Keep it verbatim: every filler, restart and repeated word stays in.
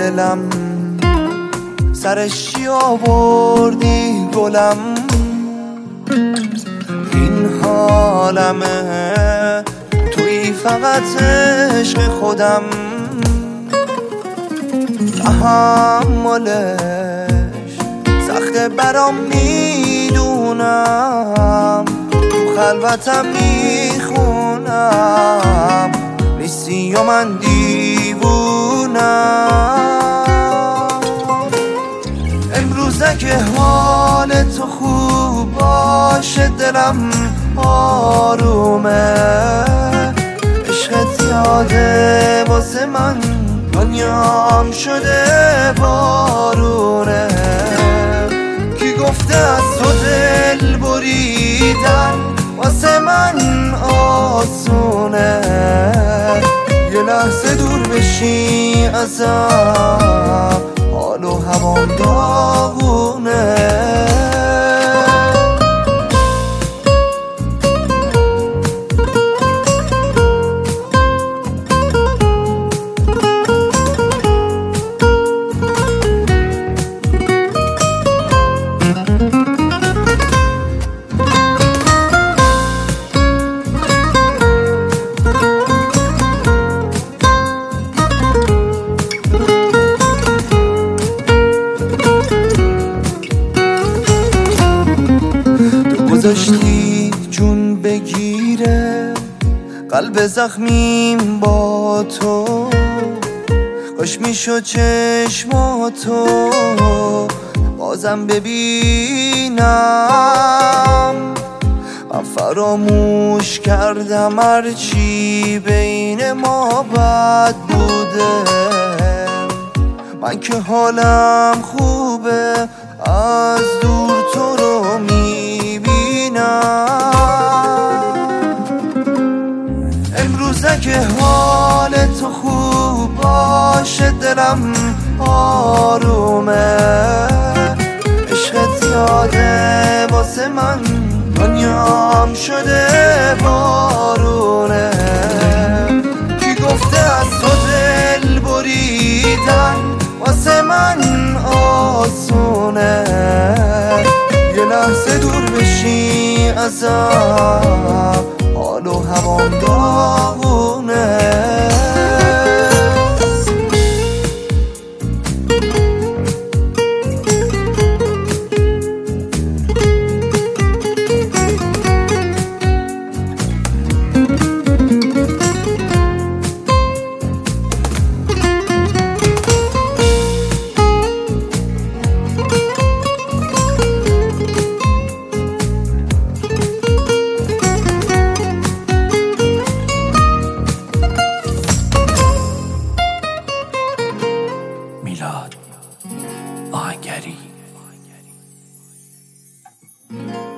دلم سرش چی آوردی گلم، این حالمه توی فقط عشق خودم، تحملش سخته برام میدونم، تو خلوتم میخونم نیستی و من دیوونم. امروزه که حال تو خوب باشه دلم آرومه، عشقت یاده واسه من دنیام شده بارونه. کی گفته از تو دل بریدن واسه من آسونه، یه لحظه دور بشی ازم حال و هوام داغونه. گذاشتی جون بگیره قلب زخمیم با تو، کاش میشد چشماتو بازم ببینم. من فراموش کردم هرچی بین ما بد بوده، من که حالم خوبه از دور تو رو میبینم. امروزه که حال تو خوب باشه دلم آرومه، عشقت یاده واسه من دنیام شده بارونه. کی گفته از تو دل بریدن واسه من آسونه، یه لحظه دور بشی ازم حال و هوام داغونه. میلاد آهنگری.